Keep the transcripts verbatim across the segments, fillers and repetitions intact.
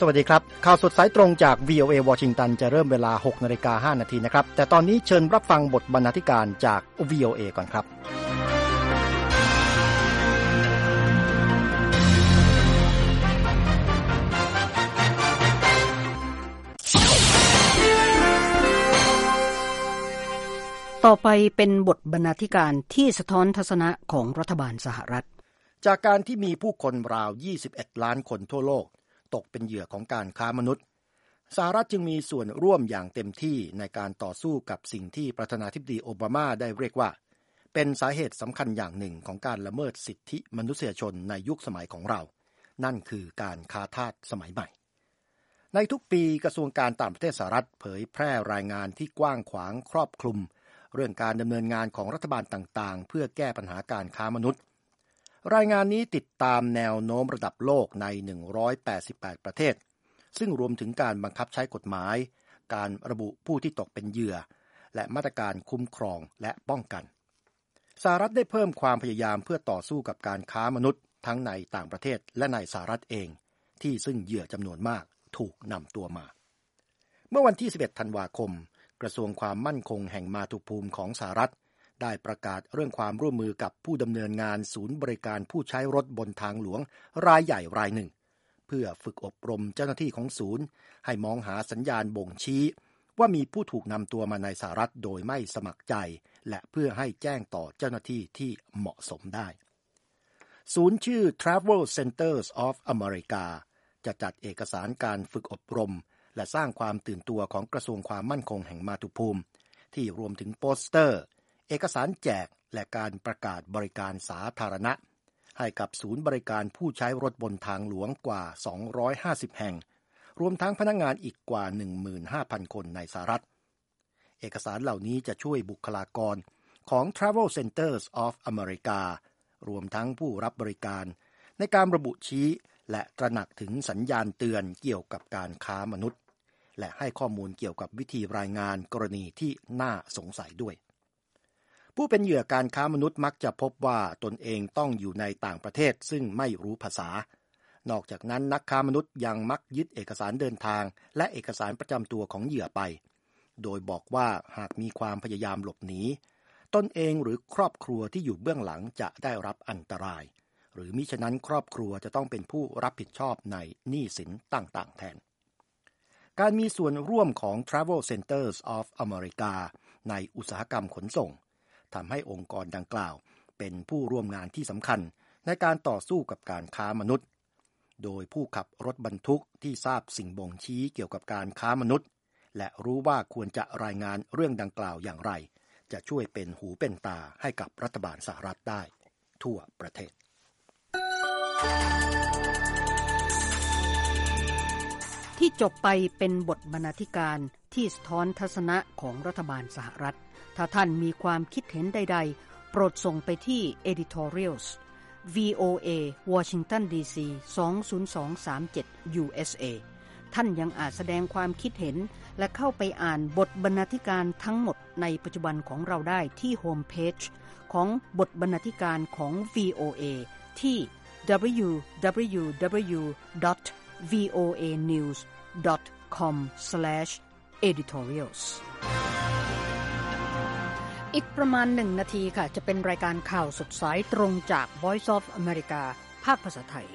สวัสดีครับข่าวสดสายตรงจาก วี โอ เอ วอชิงตันจะเริ่มเวลา หกนาฬิกาห้านาทีนะครับแต่ตอนนี้เชิญรับฟังบทบรรณาธิการจาก วี โอ เอ ก่อนครับต่อไปเป็นบทบรรณาธิการที่สะท้อนทัศนะของรัฐบาลสหรัฐจากการที่มีผู้คนราวยี่สิบเอ็ดล้านคนทั่วโลกตกเป็นเหยื่อของการค้ามนุษย์สหรัฐจึงมีส่วนร่วมอย่างเต็มที่ในการต่อสู้กับสิ่งที่ประธานาธิบดีโอบามาได้เรียกว่าเป็นสาเหตุสำคัญอย่างหนึ่งของการละเมิดสิทธิมนุษยชนในยุคสมัยของเรานั่นคือการค้าทาสสมัยใหม่ในทุกปีกระทรวงการต่างประเทศสหรัฐเผยแพร่รายงานที่กว้างขวางครอบคลุมเรื่องการดำเนินงานของรัฐบาลต่างๆเพื่อแก้ปัญหาการค้ามนุษย์รายงานนี้ติดตามแนวโน้มระดับโลกในหนึ่งร้อยแปดสิบแปดประเทศซึ่งรวมถึงการบังคับใช้กฎหมายการระบุผู้ที่ตกเป็นเหยื่อและมาตรการคุ้มครองและป้องกันสหรัฐได้เพิ่มความพยายามเพื่อต่อสู้กับการค้ามนุษย์ทั้งในต่างประเทศและในสหรัฐเองที่ซึ่งเหยื่อจำนวนมากถูกนำตัวมาเมื่อวันที่สิบเอ็ดธันวาคมกระทรวงความมั่นคงแห่งมาตุภูมิของสหรัฐได้ประกาศเรื่องความร่วมมือกับผู้ดำเนินงานศูนย์บริการผู้ใช้รถบนทางหลวงรายใหญ่รายหนึ่งเพื่อฝึกอบรมเจ้าหน้าที่ของศูนย์ให้มองหาสัญญาณบ่งชี้ว่ามีผู้ถูกนำตัวมาในสหรัฐโดยไม่สมัครใจและเพื่อให้แจ้งต่อเจ้าหน้าที่ที่เหมาะสมได้ศูนย์ชื่อ Travel Centers of America จะจัดเอกสารการฝึกอบรมและสร้างความตื่นตัวของกระทรวงความมั่นคงแห่งมาตุภูมิที่รวมถึงโปสเตอร์เอกสารแจกและการประกาศบริการสาธารณะให้กับศูนย์บริการผู้ใช้รถบนทางหลวงกว่าสองร้อยห้าสิบแห่งรวมทั้งพนักงานอีกกว่า หนึ่งหมื่นห้าพัน คนในสหรัฐเอกสารเหล่านี้จะช่วยบุคลากรของ Travel Centers of America รวมทั้งผู้รับบริการในการระบุชี้และตระหนักถึงสัญญาณเตือนเกี่ยวกับการค้ามนุษย์และให้ข้อมูลเกี่ยวกับวิธีรายงานกรณีที่น่าสงสัยด้วยผู้เป็นเหยื่อการค้ามนุษย์มักจะพบว่าตนเองต้องอยู่ในต่างประเทศซึ่งไม่รู้ภาษานอกจากนั้นนักค้ามนุษย์ยังมักยึดเอกสารเดินทางและเอกสารประจำตัวของเหยื่อไปโดยบอกว่าหากมีความพยายามหลบหนีตนเองหรือครอบครัวที่อยู่เบื้องหลังจะได้รับอันตรายหรือมิฉะนั้นครอบครัวจะต้องเป็นผู้รับผิดชอบในหนี้สินต่างๆแทนการมีส่วนร่วมของ Travel Centers of America ในอุตสาหกรรมขนส่งทำให้องค์กรดังกล่าวเป็นผู้ร่วมงานที่สำคัญในการต่อสู้กับการค้ามนุษย์โดยผู้ขับรถบรรทุกที่ทราบสิ่งบ่งชี้เกี่ยวกับการค้ามนุษย์และรู้ว่าควรจะรายงานเรื่องดังกล่าวอย่างไรจะช่วยเป็นหูเป็นตาให้กับรัฐบาลสหรัฐได้ทั่วประเทศที่จบไปเป็นบทบรรณาธิการที่สะท้อนทัศนะของรัฐบาลสหรัฐถ้าท่านมีความคิดเห็นใดๆโปรดส่งไปที่ editorials วี โอ เอ Washington ดี ซี สอง ศูนย์ สอง สาม เจ็ด ยู เอส เอ ท่านยังอาจแสดงความคิดเห็นและเข้าไปอ่านบทบรรณาธิการทั้งหมดในปัจจุบันของเราได้ที่โฮมเพจของบทบรรณาธิการของ วี โอ เอ ที่ ดับเบิลยู ดับเบิลยู ดับเบิลยู ดอท วี โอ เอ นิวส์ ดอท คอม สแลช เอดิทอเรียลส์ อีกประมาณหนึ่งนาทีค่ะจะเป็นรายการข่าวสดสายตรงจาก Voice of America ภาคภาษาไทย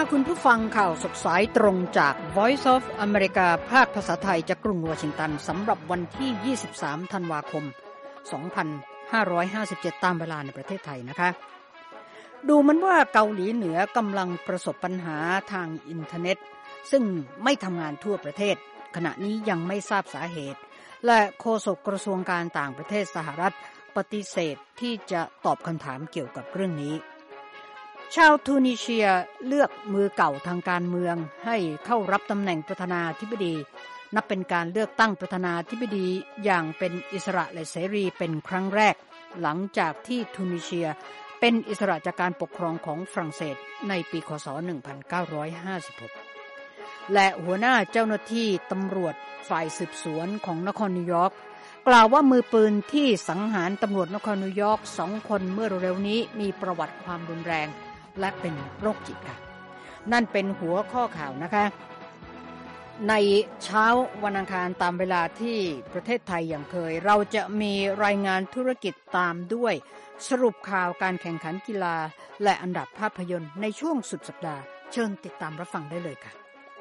ถ้าคุณผู้ฟังข่าวสดสายตรงจาก Voice of America ภาคภาษาไทยจากกรุงวอชิงตันสำหรับวันที่ยี่สิบสามธันวาคมสองพันห้าร้อยห้าสิบเจ็ดตามเวลาในประเทศไทยนะคะดูเหมือนว่าเกาหลีเหนือกำลังประสบปัญหาทางอินเทอร์เน็ตซึ่งไม่ทำงานทั่วประเทศขณะนี้ยังไม่ทราบสาเหตุและโฆษกกระทรวงการต่างประเทศสหรัฐปฏิเสธที่จะตอบคำถามเกี่ยวกับเรื่องนี้ชาวทูนิเซียเลือกมือเก่าทางการเมืองให้เข้ารับตำแหน่งประธานาธิบดีนับเป็นการเลือกตั้งประธานาธิบดีอย่างเป็นอิสระและเสรีเป็นครั้งแรกหลังจากที่ทูนิเซียเป็นอิสระจากการปกครองของฝรั่งเศสในปีคศหนึ่งพันเก้าร้อยห้าสิบหกและหัวหน้าเจ้าหน้าที่ตำรวจฝ่ายสืบสวนของนครนิวยอร์กกล่าวว่ามือปืนที่สังหารตำรวจนครนิวยอร์กสองคนเมื่อเร็วๆนี้มีประวัติความรุนแรงและเป็นโรคจิตค่ะนั่นเป็นหัวข้อข่าวนะคะในเช้าวันอังคารตามเวลาที่ประเทศไทยอย่างเคยเราจะมีรายงานธุรกิจตามด้วยสรุปข่าวการแข่งขันกีฬาและอันดับภาพยนตร์ในช่วงสุดสัปดาห์เชิญติดตามรับฟังได้เลยค่ะ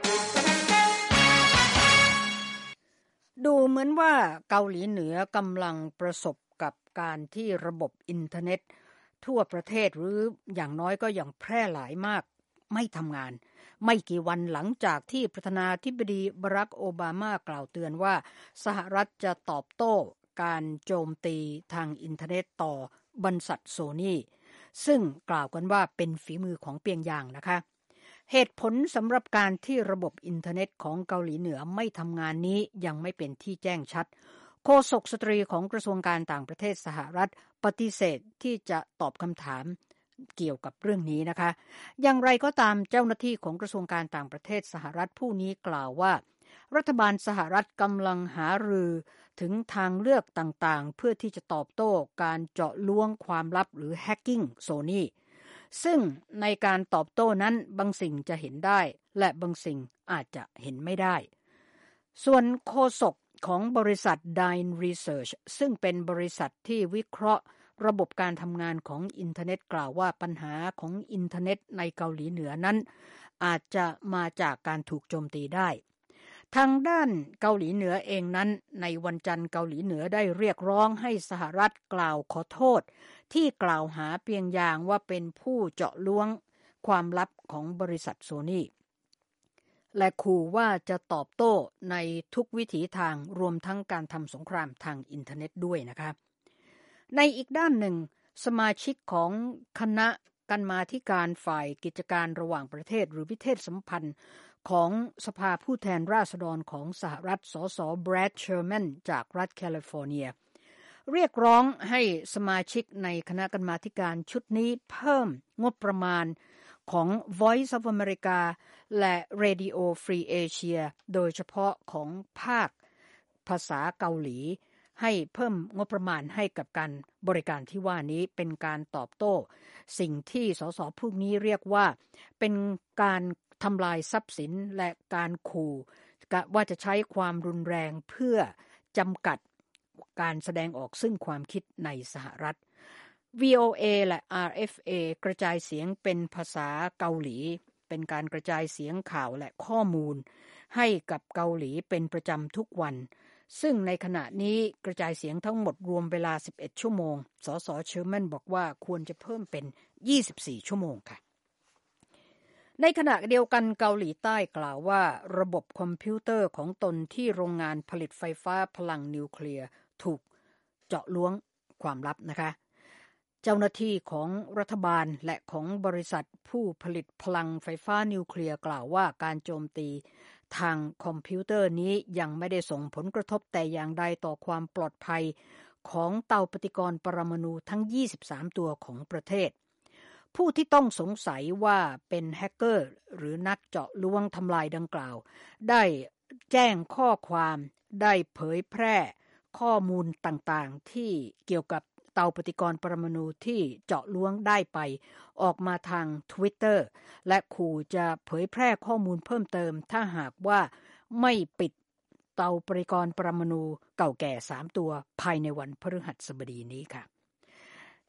ดูเหมือนว่าเกาหลีเหนือกำลังประสบกับการที่ระบบอินเทอร์เน็ตทั่วประเทศหรืออย่างน้อยก็อย่างแพร่หลายมากไม่ทำงานไม่กี่วันหลังจากที่ประธานาธิบดีบารักโอบามากล่าวเตือนว่าสหรัฐจะตอบโต้การโจมตีทางอินเทอร์เน็ตต่อบริษัทโซนี่ซึ่งกล่าวกันว่าเป็นฝีมือของเปียงยางนะคะเหตุผลสำหรับการที่ระบบอินเทอร์เน็ตของเกาหลีเหนือไม่ทำงานนี้ยังไม่เป็นที่แจ้งชัดโฆษกสตรีของกระทรวงการต่างประเทศสหรัฐปฏิเสธที่จะตอบคำถามเกี่ยวกับเรื่องนี้นะคะอย่างไรก็ตามเจ้าหน้าที่ของกระทรวงการต่างประเทศสหรัฐผู้นี้กล่าวว่ารัฐบาลสหรัฐกำลังหารือถึงทางเลือกต่างๆเพื่อที่จะตอบโต้การเจาะล้วงความลับหรือแฮกกิ้งโซนี่ซึ่งในการตอบโต้นั้นบางสิ่งจะเห็นได้และบางสิ่งอาจจะเห็นไม่ได้ส่วนโฆษกของบริษัท Dine Research ซึ่งเป็นบริษัทที่วิเคราะห์ระบบการทำงานของอินเทอร์เน็ตกล่าวว่าปัญหาของอินเทอร์เน็ตในเกาหลีเหนือนั้นอาจจะมาจากการถูกโจมตีได้ทางด้านเกาหลีเหนือเองนั้นในวันจันทร์เกาหลีเหนือได้เรียกร้องให้สหรัฐกล่าวขอโทษที่กล่าวหาเปียงยางว่าเป็นผู้เจาะล้วงความลับของบริษัทโซนี่และขู่ว่าจะตอบโต้ในทุกวิถีทางรวมทั้งการทำสงครามทางอินเทอร์เน็ตด้วยนะคะในอีกด้านหนึ่งสมาชิกของคณะกรรมาธิการฝ่ายกิจการระหว่างประเทศหรือวิเทศสัมพันธ์ของสภาผู้แทนราษฎรของสหรัฐสสแบรดเชอร์แมนจากรัฐแคลิฟอร์เนียเรียกร้องให้สมาชิกในคณะกรรมาธิการชุดนี้เพิ่มงบประมาณของ Voice of America และ Radio Free Asia โดยเฉพาะของภาคภาษาเกาหลีให้เพิ่มงบประมาณให้กับการบริการที่ว่านี้เป็นการตอบโต้สิ่งที่สสพวกนี้เรียกว่าเป็นการทำลายทรัพย์สินและการขู่ว่าจะใช้ความรุนแรงเพื่อจำกัดการแสดงออกซึ่งความคิดในสหรัฐ วี โอ เอ และ อาร์ เอฟ เอ กระจายเสียงเป็นภาษาเกาหลีเป็นการกระจายเสียงข่าวและข้อมูลให้กับเกาหลีเป็นประจำทุกวันซึ่งในขณะนี้กระจายเสียงทั้งหมดรวมเวลาสิบเอ็ดชั่วโมงสสเชอร์แมนบอกว่าควรจะเพิ่มเป็นยี่สิบสี่ชั่วโมงค่ะในขณะเดียวกันเกาหลีใต้กล่าวว่าระบบคอมพิวเตอร์ของตนที่โรงงานผลิตไฟฟ้าพลังนิวเคลียร์ถูกเจาะล้วงความลับนะคะเจ้าหน้าที่ของรัฐบาลและของบริษัทผู้ผลิตพลังไฟฟ้านิวเคลียร์กล่าวว่าการโจมตีทางคอมพิวเตอร์นี้ยังไม่ได้ส่งผลกระทบแต่อย่างใดต่อความปลอดภัยของเตาปฏิกรณ์ปรมาณูทั้งยี่สิบสามตัวของประเทศผู้ที่ต้องสงสัยว่าเป็นแฮกเกอร์หรือนักเจาะล้วงทำลายดังกล่าวได้แจ้งข้อความได้เผยแพร่ข้อมูลต่างๆที่เกี่ยวกับเตาปฏิกรณ์ปรมาณูที่เจาะล้วงได้ไปออกมาทาง Twitter และขู่จะเผยแพร่ข้อมูลเพิ่มเติมถ้าหากว่าไม่ปิดเตาปฏิกรณ์ปรมาณูเก่าแก่สามตัวภายในวันพฤหัสบดีนี้ค่ะ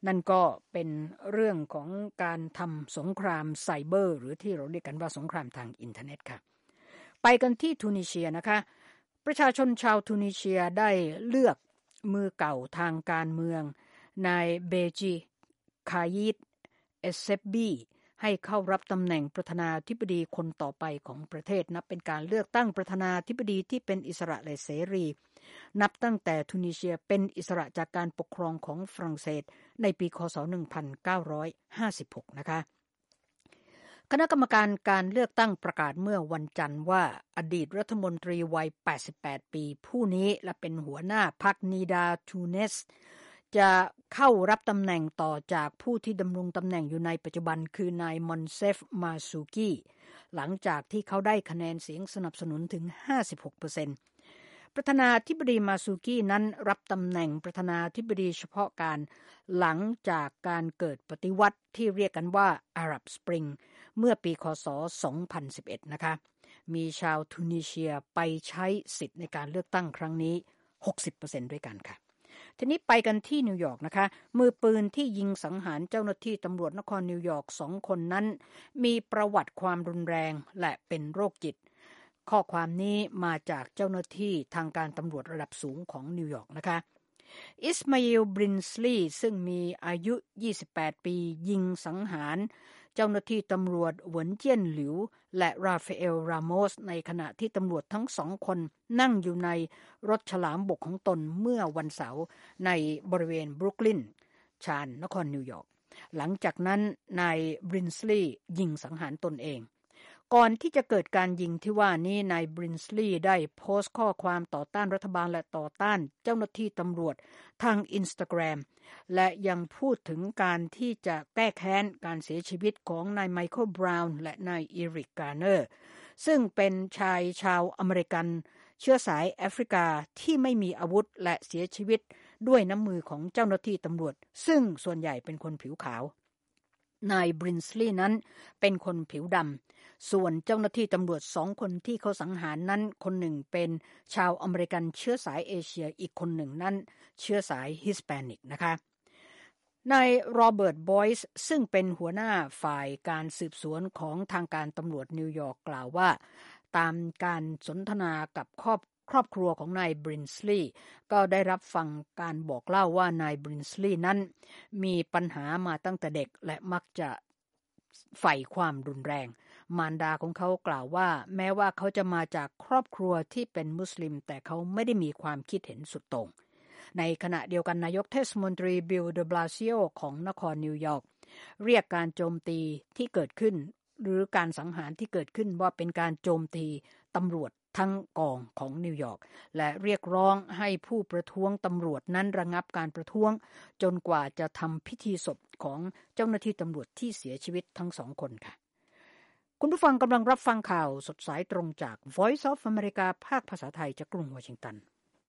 นั่นก็เป็นเรื่องของการทำสงครามไซเบอร์หรือที่เราเรียกกันว่าสงครามทางอินเทอร์เน็ตค่ะไปกันที่ทูนิเซียนะคะประชาชนชาวทูนิเซียได้เลือกมือเก่าทางการเมืองนายเบจิคายิดเอเซบบีให้เข้ารับตำแหน่งประธานาธิบดีคนต่อไปของประเทศนับเป็นการเลือกตั้งประธานาธิบดีที่เป็นอิสระและเสรีนับตั้งแต่ทูนิเซียเป็นอิสระจากการปกครองของฝรั่งเศสในปีคศหนึ่งพันเก้าร้อยห้าสิบหกนะคะคณะกรรมการการเลือกตั้งประกาศเมื่อวันจันทร์ว่าอดีตรัฐมนตรีวัยแปดสิบแปดปีผู้นี้และเป็นหัวหน้าพรรคนีดาทูเนสจะเข้ารับตำแหน่งต่อจากผู้ที่ดำรงตำแหน่งอยู่ในปัจจุบันคือนายมอนเซฟมาซูกีหลังจากที่เขาได้คะแนนเสียงสนับสนุนถึง ห้าสิบหกเปอร์เซ็นต์ ประธานาธิบดีมาซูกีนั้นรับตำแหน่งประธานาธิบดีเฉพาะการหลังจากการเกิดปฏิวัติที่เรียกกันว่าอาหรับสปริงเมื่อปีคศสองพันสิบเอ็ดนะคะมีชาวทูนิเซียไปใช้สิทธิ์ในการเลือกตั้งครั้งนี้ หกสิบเปอร์เซ็นต์ ด้วยกันค่ะทีนี้ไปกันที่นิวยอร์กนะคะมือปืนที่ยิงสังหารเจ้าหน้าที่ตำรวจนครนิวยอร์กสองคนนั้นมีประวัติความรุนแรงและเป็นโรคจิตข้อความนี้มาจากเจ้าหน้าที่ทางการตำรวจระดับสูงของนิวยอร์กนะคะอิสมาอิล บรินสลีย์ซึ่งมีอายุยี่สิบแปดปียิงสังหารเจ้าหน้าที่ตำรวจเหวินเจี้ยนหลิวและราฟาเอล รามอสในขณะที่ตำรวจทั้งสองคนนั่งอยู่ในรถฉลามบกของตนเมื่อวันเสาร์ในบริเวณบรุกลินชานนครนิวยอร์กหลังจากนั้นนายบรินสลีย์ยิงสังหารตนเองก่อนที่จะเกิดการยิงที่ว่านี้นายบรินสลีย์ได้โพสต์ข้อความต่อต้านรัฐบาลและต่อต้านเจ้าหน้าที่ตำรวจทาง Instagram และยังพูดถึงการที่จะแก้แค้นการเสียชีวิตของนายไมเคิลบราวน์และนายอีริกการ์เนอร์ซึ่งเป็นชายชาวอเมริกันเชื้อสายแอฟริกาที่ไม่มีอาวุธและเสียชีวิตด้วยน้ำมือของเจ้าหน้าที่ตำรวจซึ่งส่วนใหญ่เป็นคนผิวขาวนายบรินสลีย์นั้นเป็นคนผิวดำส่วนเจ้าหน้าที่ตำรวจสองคนที่เขาสังหารนั้นคนหนึ่งเป็นชาวอเมริกันเชื้อสายเอเชียอีกคนหนึ่งนั้นเชื้อสายฮิสแปนิกนะคะนายโรเบิร์ตบอยส์ซึ่งเป็นหัวหน้าฝ่ายการสืบสวนของทางการตำรวจนิวยอร์กกล่าวว่าตามการสนทนากับครอบครอบครัวของนายบรินสลีย์ก็ได้รับฟังการบอกเล่าว่านายบรินสลีย์นั้นมีปัญหามาตั้งแต่เด็กและมักจะใฝ่ความรุนแรงมารดาของเขากล่าวว่าแม้ว่าเขาจะมาจากครอบครัวที่เป็นมุสลิมแต่เขาไม่ได้มีความคิดเห็นสุดโต่งในขณะเดียวกันนายกเทศมนตรีบิล เดบลาซิโอของนครนิวยอร์กเรียกการโจมตีที่เกิดขึ้นหรือการสังหารที่เกิดขึ้นว่าเป็นการโจมตีตำรวจทั้งกองของนิวยอร์กและเรียกร้องให้ผู้ประท้วงตำรวจนั้นระงับการประท้วงจนกว่าจะทำพิธีศพของเจ้าหน้าที่ตำรวจที่เสียชีวิตทั้งสองคนค่ะคุณผู้ฟังกำลังรับฟังข่าวสดสายตรงจาก Voice of America ภาคภาษาไทยจากกรุงวอชิงตัน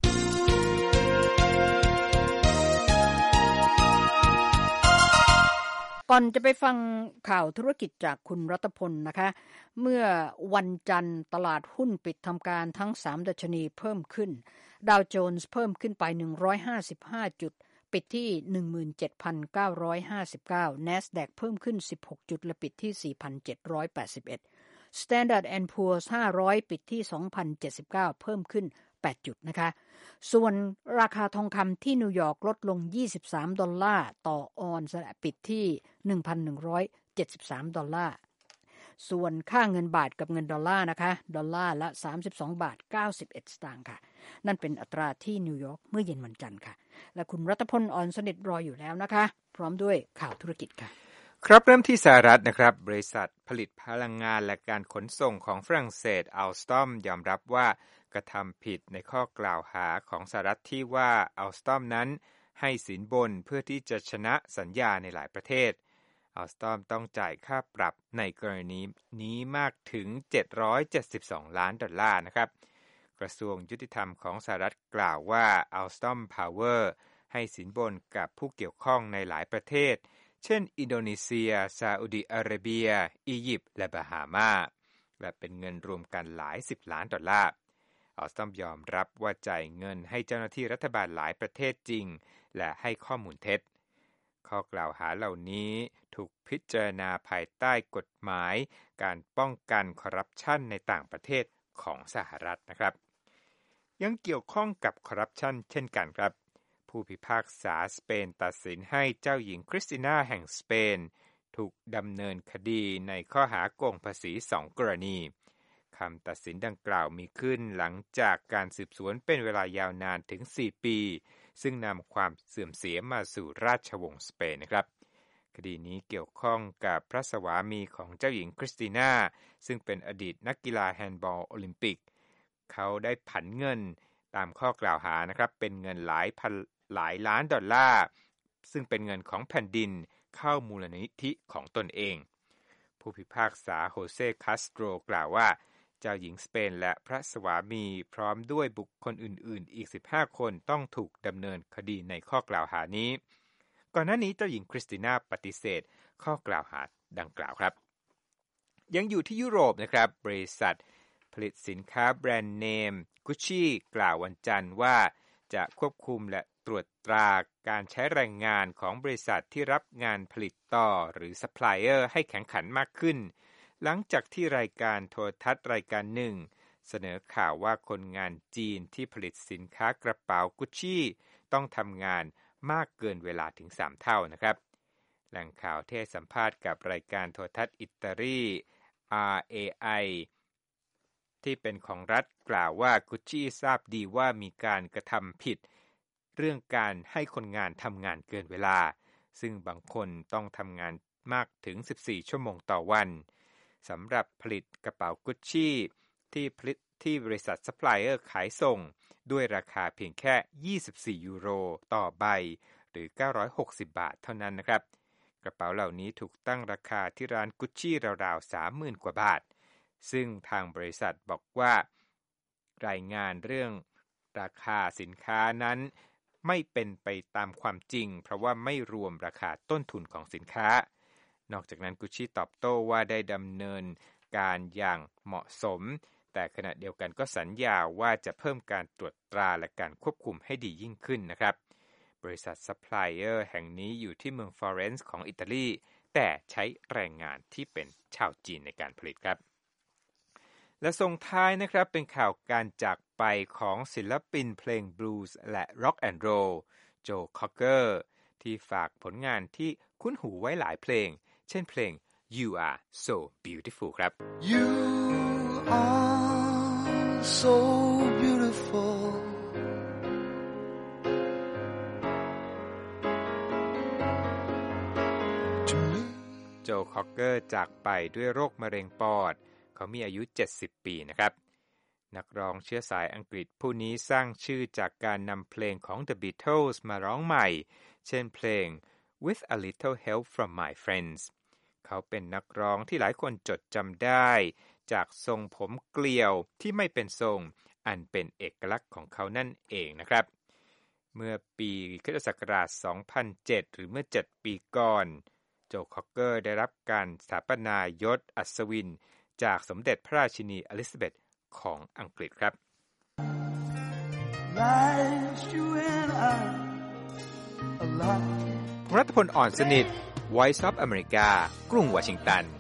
ก่อนจะไปฟังข่าวธุรกิจจากคุณรัตพลนะคะเมื่อวันจันทร์ตลาดหุ้นปิดทำการทั้งสามดัชนีเพิ่มขึ้นดาวโจนส์เพิ่มขึ้นไปหนึ่งร้อยห้าสิบห้าจุดปิดที่ หนึ่งหมื่นเจ็ดพันเก้าร้อยห้าสิบเก้า NASDAQ เพิ่มขึ้นสิบหกจุดและปิดที่ สี่พันเจ็ดร้อยแปดสิบเอ็ด Standard แอนด์ Poor's ห้าร้อยปิดที่ สองพันเจ็ดสิบเก้า เพิ่มขึ้นแปดจุดนะคะส่วนราคาทองคำที่นิวยอร์กลดลงยี่สิบสามดอลลาร์ต่อออนซ์ปิดที่ หนึ่งพันหนึ่งร้อยเจ็ดสิบสาม ดอลลาร์ส่วนค่าเงินบาทกับเงินดอลลาร์นะคะดอลลาร์ละสามสิบสองบาทเก้าสิบเอ็ดสตางค์ค่ะนั่นเป็นอัตราที่นิวยอร์กเมื่อเย็นวันจันทร์ค่ะและคุณรัตพลอ่อนสนิทรออยู่แล้วนะคะพร้อมด้วยข่าวธุรกิจค่ะครับเริ่มที่สหรัฐนะครับบริษัทผลิตพลังงานและการขนส่งของฝรั่งเศสอัลสตอมยอมรับว่ากระทำผิดในข้อกล่าวหาของสหรัฐที่ว่าอัลสตอมนั้นให้สินบนเพื่อที่จะชนะสัญญาในหลายประเทศอัลสตอมต้องจ่ายค่าปรับในกรณีนี้มากถึงเจ็ดร้อยเจ็ดสิบสองล้านดอลลาร์นะครับกระทรวงยุติธรรมของสหรัฐกล่าวว่าอัลสตอมพาวเวอร์ให้สินบนกับผู้เกี่ยวข้องในหลายประเทศเช่นอินโดนีเซียซาอุดิอาระเบียอียิปต์และบาฮามาและเป็นเงินรวมกันหลายสิบล้านดอลลาร์อัลสตอมยอมรับว่าจ่ายเงินให้เจ้าหน้าที่รัฐบาลหลายประเทศจริงและให้ข้อมูลเท็จข้อกล่าวหาเหล่านี้ถูกพิจารณาภายใต้กฎหมายการป้องกันคอร์รัปชันในต่างประเทศของสหรัฐนะครับยังเกี่ยวข้องกับคอร์รัปชันเช่นกันครับผู้พิพากษาสเปนตัดสินให้เจ้าหญิงคริสติน่าแห่งสเปนถูกดำเนินคดีในข้อหาโกงภาษีสองกรณีคำตัดสินดังกล่าวมีขึ้นหลังจากการสืบสวนเป็นเวลายาวนานถึงสี่ปีซึ่งนำความเสื่อมเสียมาสู่ราชวงศ์สเปนนะครับคดีนี้เกี่ยวข้องกับพระสวามีของเจ้าหญิงคริสติน่าซึ่งเป็นอดีตนักกีฬาแฮนด์บอลโอลิมปิกเขาได้ผันเงินตามข้อกล่าวหานะครับเป็นเงินหลายพันหลายล้านดอลลาร์ซึ่งเป็นเงินของแผ่นดินเข้ามูลนิธิของตนเองผู้พิพากษาโฮเซคาสโตรกล่าวว่าเจ้าหญิงสเปนและพระสวามีพร้อมด้วยบุคคลอื่นๆอีกสิบห้าคนต้องถูกดำเนินคดีในข้อกล่าวหานี้ก่อนหน้านี้เจ้าหญิงคริสติน่าปฏิเสธข้อกล่าวหาดังกล่าวครับยังอยู่ที่ยุโรปนะครับบริษัทผลิตสินค้าแบรนด์เนม Gucci กล่าววันจันทร์ว่าจะควบคุมและตรวจตราการใช้แรงงานของบริษัทที่รับงานผลิตต่อหรือซัพพลายเออร์ให้แข่งขันมากขึ้นหลังจากที่รายการโทรทัศน์รายการหนึ่งเสนอข่าวว่าคนงานจีนที่ผลิตสินค้ากระเป๋า Gucci ต้องทำงานมากเกินเวลาถึงสามเท่านะครับแหล่งข่าวที่ให้สัมภาษณ์กับรายการโทรทัศน์อิตาลี อาร์ เอ ไอ ที่เป็นของรัฐกล่าวว่า Gucci ทราบดีว่ามีการกระทำผิดเรื่องการให้คนงานทำงานเกินเวลาซึ่งบางคนต้องทำงานมากถึงสิบสี่ชั่วโมงต่อวันสำหรับผลิตกระเป๋า Gucci ที่ผลิตที่บริษัทซัพพลายเออร์ขายส่งด้วยราคาเพียงแค่ยี่สิบสี่ยูโรต่อใบหรือเก้าร้อยหกสิบบาทเท่านั้นนะครับกระเป๋าเหล่านี้ถูกตั้งราคาที่ร้าน Gucci ราวๆ สามหมื่น กว่าบาทซึ่งทางบริษัทบอกว่ารายงานเรื่องราคาสินค้านั้นไม่เป็นไปตามความจริงเพราะว่าไม่รวมราคาต้นทุนของสินค้านอกจากนั้น Gucci ตอบโต้ว่าได้ดำเนินการอย่างเหมาะสมแต่ขณะเดียวกันก็สัญญาว่าจะเพิ่มการตรวจตราและการควบคุมให้ดียิ่งขึ้นนะครับบริษัทซัพพลายเออร์แห่งนี้อยู่ที่เมืองฟลอเรนซ์ของอิตาลีแต่ใช้แรงงานที่เป็นชาวจีนในการผลิตครับและส่งท้ายนะครับเป็นข่าวการจากไปของศิลปินเพลงบลูส์และร็อกแอนด์โรลโจคอกเกอร์ที่ฝากผลงานที่คุ้นหูไว้หลายเพลงเช่นเพลง You Are So Beautiful ครับ You are so beautiful to me โจคอกเกอร์จากไปด้วยโรคมะเร็งปอดเขามีอายุเจ็ดสิบปีนะครับนักร้องเชื้อสายอังกฤษผู้นี้สร้างชื่อจากการนำเพลงของ The Beatles มาร้องใหม่เช่นเพลง With a Little Help from My Friends เขาเป็นนักร้องที่หลายคนจดจำได้จากทรงผมเกลียวที่ไม่เป็นทรงอันเป็นเอกลักษณ์ของเขานั่นเองนะครับเมื่อปีค.ศ. สองพันเจ็ดหรือเมื่อเจ็ดปีก่อนโจคอกเกอร์ได้รับการสถาปนายศอัศวินจากสมเด็จพระราชินีอลิซาเบธของอังกฤษครับรัฐพลอ่อนสนิท Voice of America กรุงวอชิงตัน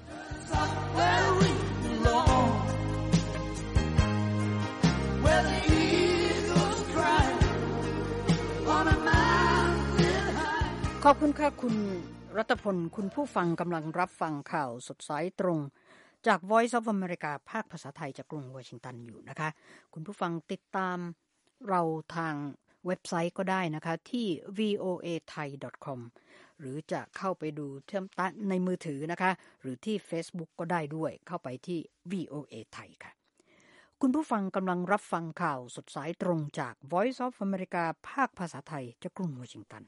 ขอบคุณค่ะคุณรัตพลคุณผู้ฟังกำลังรับฟังข่าวสดสายตรงจาก Voice of America ภาคภาษาไทยจากกรุงวอชิงตันอยู่นะคะคุณผู้ฟังติดตามเราทางเว็บไซต์ก็ได้นะคะที่ วี โอ เอ ไทย ดอท คอม หรือจะเข้าไปดูเชื่อมต่อในมือถือนะคะหรือที่ Facebook ก็ได้ด้วยเข้าไปที่ วี โอ เอ ไทยค่ะคุณผู้ฟังกำลังรับฟังข่าวสดสายตรงจาก Voice of America ภาคภาษาไทยจากกรุงวอชิงตัน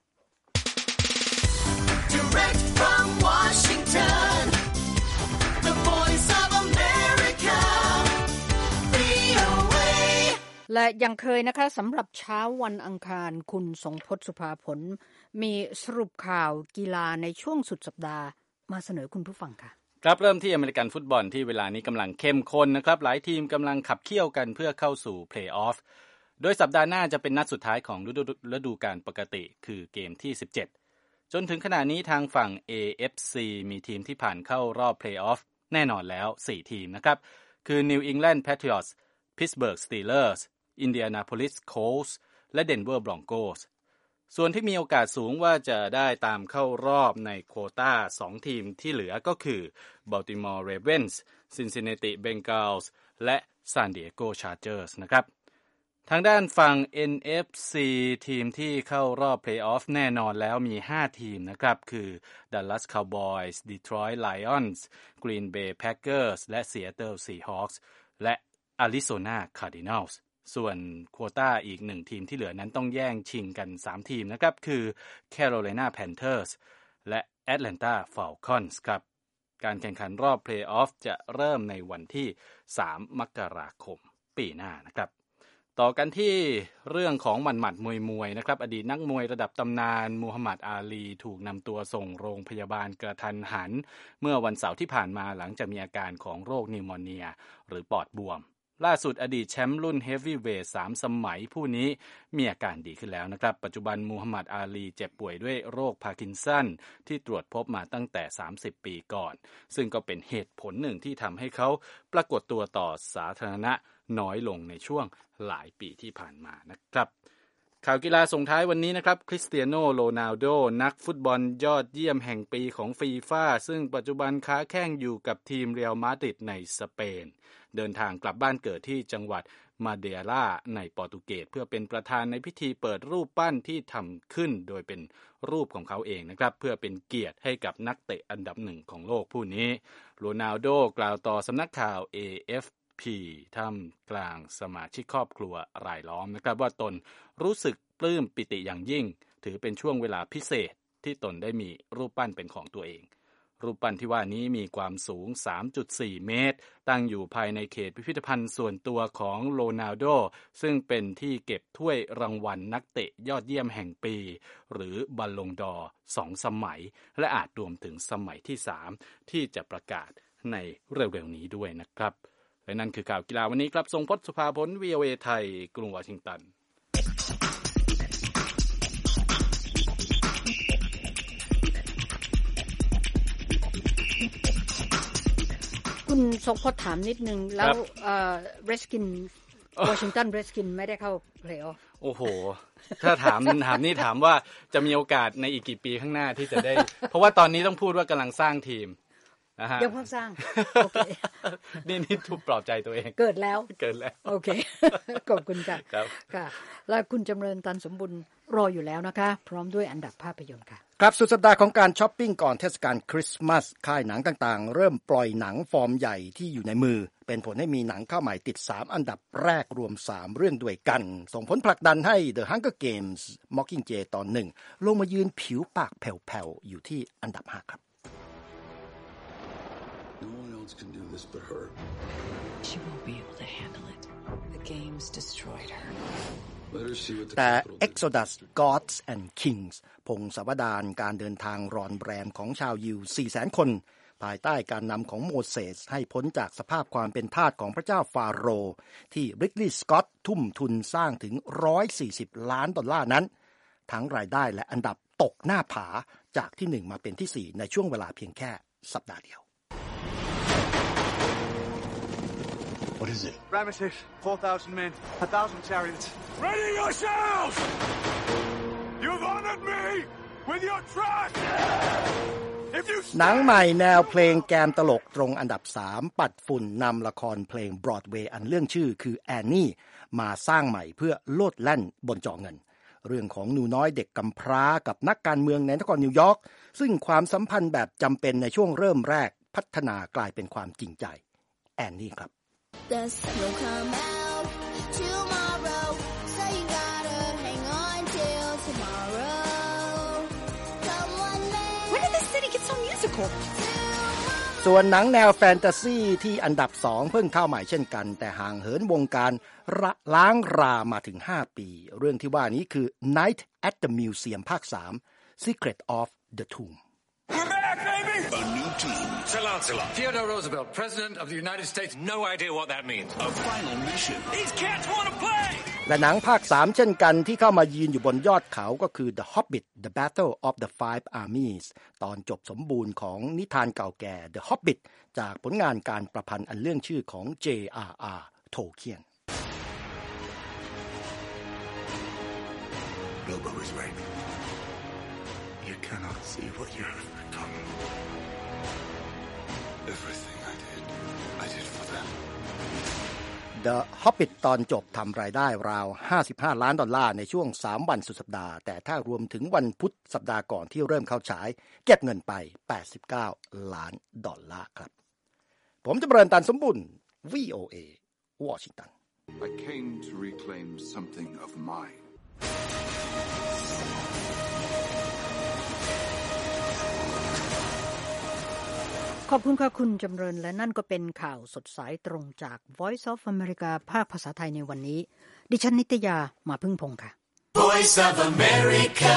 Direct from Washington, the voice of America, วี โอ เอและยังเคยนะคะสำหรับเช้าวันอังคารคุณสงพจน์สุภาผลมีสรุปข่าวกีฬาในช่วงสุดสัปดาห์มาเสนอคุณผู้ฟังค่ะครับเริ่มที่อเมริกันฟุตบอลที่เวลานี้กำลังเข้มข้นนะครับหลายทีมกำลังขับเคี่ยวกันเพื่อเข้าสู่เพลย์ออฟโดยสัปดาห์หน้าจะเป็นนัดสุดท้ายของฤดูฤดูกาลปกติคือเกมที่สิบเจ็ดจนถึงขณะนี้ทางฝั่ง เอ เอฟ ซี มีทีมที่ผ่านเข้ารอบเพลย์ออฟแน่นอนแล้วสี่ทีมนะครับคือ New England Patriots, Pittsburgh Steelers, Indianapolis Colts และ Denver Broncos ส่วนที่มีโอกาสสูงว่าจะได้ตามเข้ารอบในโควต้าสองทีมที่เหลือก็คือ Baltimore Ravens, Cincinnati Bengals และ San Diego Chargers นะครับทางด้านฝั่ง เอ็น เอฟ ซี ทีมที่เข้ารอบเพลย์ออฟแน่นอนแล้วมีห้าทีมนะครับคือ Dallas Cowboys, Detroit Lions, Green Bay Packers และ Seattle Seahawks และ Arizona Cardinals ส่วนโควต้าอีกหนึ่งทีมที่เหลือนั้นต้องแย่งชิงกันสามทีมนะครับคือ Carolina Panthers และ Atlanta Falcons ครับการแข่งขันรอบเพลย์ออฟจะเริ่มในวันที่สามมกราคมปีหน้านะครับต่อกันที่เรื่องของหมัดหมัดมวยมวยนะครับอดีตนักมวยระดับตำนานมูฮัมหมัดอาลีถูกนำตัวส่งโรงพยาบาลกระทันหันเมื่อวันเสาร์ที่ผ่านมาหลังจากมีอาการของโรคนิวโมเนียหรือปอดบวมล่าสุดอดีตแชมป์รุ่นเฮฟวีเวทสามสมัยผู้นี้มีอาการดีขึ้นแล้วนะครับปัจจุบันมูฮัมหมัดอาลีเจ็บป่วยด้วยโรคพาร์กินสันที่ตรวจพบมาตั้งแต่สามสิบปีก่อนซึ่งก็เป็นเหตุผลหนึ่งที่ทำให้เขาปรากฏตัวต่อสาธารณะน้อยลงในช่วงหลายปีที่ผ่านมานะครับข่าวกีฬาส่งท้ายวันนี้นะครับคริสเตียโนโรนัลโดนักฟุตบอลยอดเยี่ยมแห่งปีของฟีฟ่าซึ่งปัจจุบันค้าแข่งอยู่กับทีมเรอัลมาดริดในสเปนเดินทางกลับบ้านเกิดที่จังหวัดมาเดราในโปรตุเกสเพื่อเป็นประธานในพิธีเปิดรูปปั้นที่ทำขึ้นโดยเป็นรูปของเขาเองนะครับเพื่อเป็นเกียรติให้กับนักเตะอันดับหนึ่งของโลกผู้นี้โรนัลโดกล่าวต่อสำนักข่าว เอ เอฟ พี ท่ามกลางสมาชิกครอบครัวรายล้อมนะครับว่าตนรู้สึกปลื้มปิติอย่างยิ่งถือเป็นช่วงเวลาพิเศษที่ตนได้มีรูปปั้นเป็นของตัวเองรูปปั้นที่ว่านี้มีความสูง สามจุดสี่ เมตรตั้งอยู่ภายในเขตพิพิธภัณฑ์ส่วนตัวของโรนัลโดซึ่งเป็นที่เก็บถ้วยรางวัลนักเตะยอดเยี่ยมแห่งปีหรือบัลลงดอร์สองสมัยและอาจรวมถึงสมัยที่สามที่จะประกาศในเร็วๆนี้ด้วยนะครับและนั่นคือข่าวกีฬาวันนี้ครับทรงพจน์สุภาผล วี โอ เอ ไทยกรุงวอชิงตันคุณทรงพจน์ถามนิดนึงแล้วเอ่อเรสกินวอชิงตันเรสกินไม่ได้เข้าเพลย์ออฟโอ้โหถ้าถามถามนี่ถามว่าจะมีโอกาสในอีกกี่ปีข้างหน้าที่จะได้เพราะว่าตอนนี้ต้องพูดว่ากำลังสร้างทีมนะฮะยังเพิ่งสร้างโอเคนี่นี่ถูกปลอบใจตัวเองเกิดแล้วเกิดแล้วโอเคขอบคุณค่ะครับค่ะแล้วคุณจำเริญตันสมบุญรออยู่แล้วนะคะพร้อมด้วยอันดับภาพยนตร์ค่ะครับสุดสัปดาห์ของการช้อปปิ้งก่อนเทศกาลคริสต์มาสค่ายหนังต่างๆเริ่มปล่อยหนังฟอร์มใหญ่ที่อยู่ในมือเป็นผลให้มีหนังเข้าใหม่ติดสามอันดับแรกรวมสามเรื่องด้วยกันส่งผลผลักดันให้ The Hunger Games Mockingjay ตอนหนึ่งลงมายืนผิวปากแผ่วๆอยู่ที่อันดับห้าครับ No one else can do this but her. She won't be able to handle it. The games destroyed her. Let her see what the แต่ capital Exodus Gods and Kings พงศาวดารการเดินทางรอนแรมของชาวยิว สี่แสน คนภายใต้การนำของโมเสสให้พ้นจากสภาพความเป็นทาสของพระเจ้าฟาโรห์ที่ริดลีย์ สก็อตทุ่มทุนสร้างถึงหนึ่งร้อยสี่สิบล้านดอลลาร์นั้นทั้งรายได้และอันดับตกหน้าผาจากที่หนึ่งมาเป็นที่สี่ในช่วงเวลาเพียงแค่สัปดาห์เดียว What is it? Ramesses, four thousand men, a thousand chariots. Ready yourselves! You've honored me with your trust! หนังใหม่แนวเพลงแกมตลกตรงอันดับสามปัดฝุ่นนำละครเพลงบรอดเวย์อันเรื่องชื่อคือแอนนี่มาสร้างใหม่เพื่อโลดแล่นบนจอเงินเรื่องของหนูน้อยเด็กกำพร้ากับนักการเมืองในนครนิวยอร์กซึ่งความสัมพันธ์แบบจำเป็นในช่วงเริ่มแรกพัฒนากลายเป็นความจริงใจแอนนี่ครับ The sun will come out tomorrow, so you gotta hang on till tomorrow. Come on, man. When did this city get so musical? ส่วนหนังแนวแฟนตาซีที่อันดับสองเพิ่งเข้าใหม่เช่นกันแต่ห่างเหินวงการล้างรามาถึงห้าปีเรื่องที่ว่านี้คือ Night at the Museum ภาคสาม Secret of the Tomb We're back, baby! A new thirteen. Sir Lancelot. Theodore Roosevelt, President of the United States. No idea what that means. A final mission. These cats want to play! และหนังภาคสามเช่นกันที่เข้ามายืนอยู่บนยอดเขาก็คือ The Hobbit The Battle of the Five Armies ตอนจบสมบูรณ์ของนิทานเก่าแก่ The Hobbit จากผลงานการประพันธ์อันเรื่องชื่อของ เจ อาร์ อาร์ Tolkien. Bilbo is right. You cannot see what you have become. Everything I did, I did for them. The Hobbit ตอนจบทำรายได้ราวห้าสิบห้าล้านดอลลาร์ในช่วงสามวันสุดสัปดาห์แต่ถ้ารวมถึงวันพุธสัปดาห์ก่อนที่เริ่มเข้าฉายเก็บเงินไปแปดสิบเก้าล้านดอลลาร์ครับผมจำเริญตันสมบุญ วี โอ เอ วอชิงตัน I came to reclaim something of mine. ขอบคุณค่ะคุณจำเริญและนั่นก็เป็นข่าวสดสายตรงจาก Voice of America ภาคภาษาไทยในวันนี้ดิฉันนิตยามาพึ่งพงษ์ค่ะ Voice of America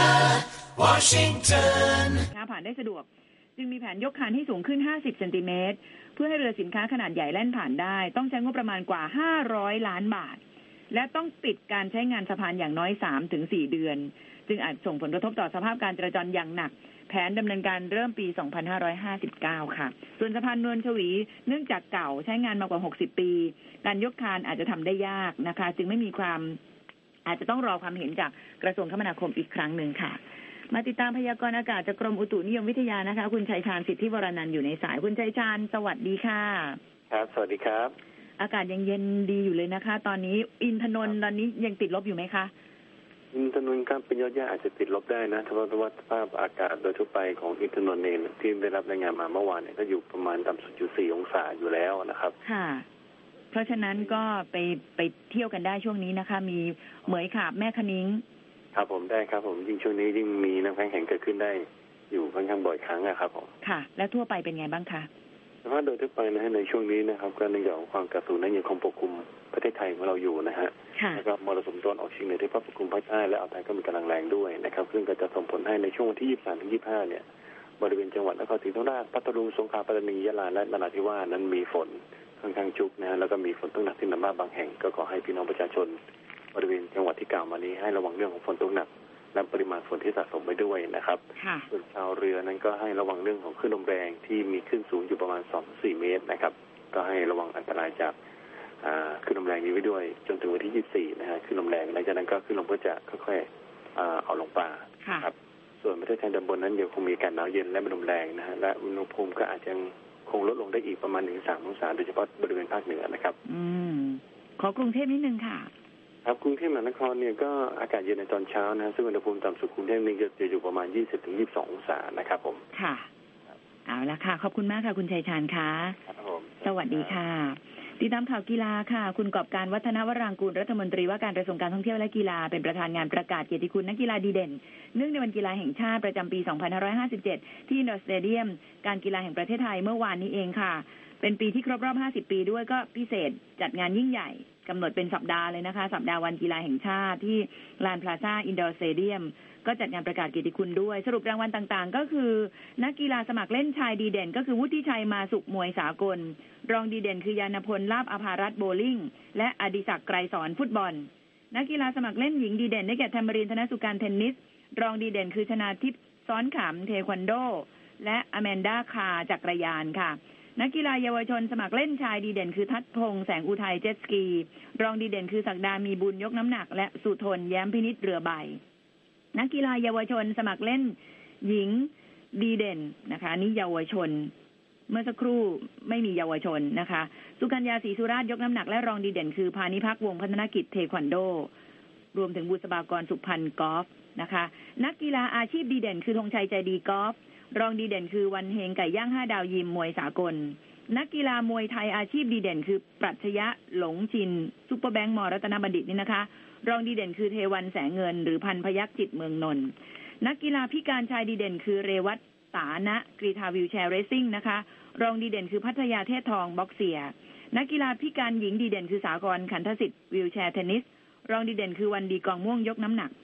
Washington ผ่านได้สะดวกจึงมีแผนยกคานให้สูงขึ้นห้าสิบเซนติเมตรเพื่อให้เรือสินค้าขนาดใหญ่แล่นผ่านได้ต้องใช้งบประมาณกว่าห้าร้อยล้านบาทและต้องปิดการใช้งานสะพานอย่างน้อย สามถึงสี่ เดือนจึงอาจส่งผลกระทบต่อสภาพการจราจรอย่างหนักแผนดำเนินการเริ่มปี สองพันห้าร้อยห้าสิบเก้า ค่ะส่วนสะพานนวลชวีเนื่องจากเก่าใช้งานมากว่าหกสิบปีการยกคานอาจจะทำได้ยากนะคะจึงไม่มีความอาจจะต้องรอความเห็นจากกระทรวงคมนาคมอีกครั้งหนึ่งค่ะมาติดตามพยากรณ์อากาศจากกรมอุตุนิยมวิทยานะคะคุณชัยชาญสิทธิวรนันท์อยู่ในสายคุณชัยชาญสวัสดีค่ะครับสวัสดีครับอากาศยังเย็นดีอยู่เลยนะคะตอนนี้อินทนนท์ตอนนี้ยังติดลบอยู่ไหมคะอินทนนท์ครับเป็นยอดหญ้าอาจจะติดลบได้นะเพราะว่าสภาพอากาศโดยทั่วไปของอินทนนท์เองที่ได้รับรายงานมาเมื่อวานเนี่ยก็อยู่ประมาณต่ำสุดอยู่สี่องศาอยู่แล้วนะครับค่ะเพราะฉะนั้นก็ไปไปเที่ยวกันได้ช่วงนี้นะคะมีเหมยขาบแม่คะนิ้งครับผมได้ครับผมยิ่งช่วงนี้ยิ่งมีน้ำแข็งแข็งเกิดขึ้นได้อยู่ค่อนข้างบ่อยครั้งนะครับผมค่ะแล้วทั่วไปเป็นไงบ้างคะสภาพโดยทั่วไปนะฮะในช่วงนี้นะครับก็ในเรื่องของความกระสูนนั้นยังคงปกคลุมประเทศไทยของเราอยู่นะฮะแล้วก็มรสุมตะวันออกเฉียงเหนือที่พัดปกคลุมภาคใต้และอ่าวไทยก็มีกำลังแรงด้วยนะครับซึ่งก็จะส่งผลให้ในช่วงวันที่ยี่สิบสามถึงยี่สิบห้าเนี่ยบริเวณจังหวัดนครศรีธรรมราชพัทลุงสงขลาปัตตานียะลาและนราธิวาสนั้นมีฝนค่อนข้างชุกนะฮะแล้วก็มีฝนตกหนักที่หนักมากบางแห่งก็ขอให้พี่น้องประชาชนบริเวณจังหวัดที่กล่าวมานี้ให้ระวังเรื่องของฝนตกหนักและปริมาณฝนที่สะสมไปด้วยนะครับส่วนชาวเรือนั้นก็ให้ระวังเรื่องของคลื่นลมแรงที่มีคลื่นสูงอยู่ประมาณ สองถึงสี่ เมตรนะครับก็ให้ระวังอันตรายจากคลื่นลมแรงนี้ไว้ด้วยจนถึงวันที่ยี่สิบสี่นะฮะคลื่นลมแรงหลังจากนั้นก็คลื่นลมก็จะค่อยๆเอาลงปลาครับส่วนประเทศไทยตอนบนนั้นยังคงมีอากาศหนาวเย็นและลมแรงนะฮะและอุณหภูมิก็อาจจะคงลดลงได้อีกประมาณ หนึ่งถึงสาม องศาโดยเฉพาะบริเวณภาคเหนือนะครับอืมขอกรุงเทพนิดนึงค่ะครับกรุงเทพมหานครเนี่ยก็อากาศเย็นในตอนเช้านะซึ่งอุณหภูมิต่ำสุดกรุงเทพนี่จะอยู่ประมาณ ยี่สิบถึงยี่สิบสอง องศานะครับผมค่ะเอาละค่ะขอบคุณมากค่ะคุณชัยชาญค่ะครับผมสวัสดีค่ะติดตามข่าวกีฬาค่ะคุณกอบการวัฒนวรางกูลรัฐมนตรีว่าการกระทรวงการท่องเที่ยวและกีฬาเป็นประธานงานประกาศเกียรติคุณนักกีฬาดีเด่นเนื่องในวันกีฬาแห่งชาติประจำปีสองพันห้าร้อยห้าสิบเจ็ดที่อินดอร์สเตเดียมการกีฬาแห่งประเทศไทยเมื่อวานนี้เองค่ะเป็นปีที่ครบรอบห้าสิบปีด้วยก็พิเศษจัดงานยิ่งใหญ่กำหนดเป็นสัปดาห์เลยนะคะสัปดาห์วันกีฬาแห่งชาติที่ลานพลาซ่าอินดอร์สเตเดียมก็จัดงานประกาศเกียรติคุณด้วยสรุปรางวัลต่างๆก็คือนักกีฬาสมัครเล่นชายดีเด่นก็คือวุฒิชัยมาสุขมวยสากลรองดีเด่นคือยานพลลาภอภารัตน์โบลิ่งและอดิศักดิ์ไกรสอนฟุตบอลนักกีฬาสมัครเล่นหญิงดีเด่นได้แก่ธรรมรินทร์ธนสุการเทนนิสรองดีเด่นคือชนาทิพย์ซ้อนขำเทควันโดและอแมนดาคาจักรยานค่ะนักกีฬาเยาวชนสมัครเล่นชายดีเด่นคือทัศพงษ์แสงอุทัยเจ็ตสกีรองดีเด่นคือศักดามีบุญยกน้ำหนักและสุทนแย้มพินิจเรือใบนักกีฬาเยาวชนสมัครเล่นหญิงดีเด่นนะคะนี่เยาวชนเมื่อสักครู่ไม่มีเยาวชนนะคะสุกัญญาศรีสุราษฎร์ยกน้ำหนักและรองดีเด่นคือพานิพักวงศ์พัฒนกิจเทควันโดรวมถึงบุษบากรสุพรรณกอล์ฟนะคะนักกีฬาอาชีพดีเด่นคือธงชัยใจดีกอล์ฟรองดีเด่นคือวันเฮงไก่ย่างห้าดาวยิมมวยสากลนักกีฬามวยไทยอาชีพดีเด่นคือปรัชญะหลงชินซุปเปอร์แบงค์มรัตนบัณฑิตนี่นะคะรองดีเด่นคือเทวันแสงเงินหรือพันพยัคฆ์จิตเมืองนนท์นักกีฬาพิการชายดีเด่นคือเรวัตสานะกรีฑาวิวแชร์เรซซิ่งนะคะรองดีเด่นคือพัทยาเทพทองบ็อกเซียนักกีฬาพิการหญิงดีเด่นคือสากรขันธสิทธิ์วิวแชร์เทนนิสรองดีเด่นคือวันดีกองม่วงยกน้ำหนัก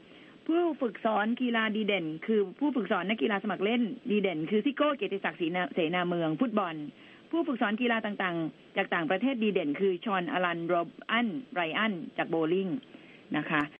ผู้ฝึกสอนกีฬาดีเด่นคือผู้ฝึกสอนนักกีฬาสมัครเล่นดีเด่นคือซิโก้เกียรติศักดิ์เสนาเมืองฟุตบอลผู้ฝึกสอนกีฬาต่างๆจากต่างประเทศดีเด่นคือชอนอลันโรบอันไรอันจากโบว์ลิ่งนะคะ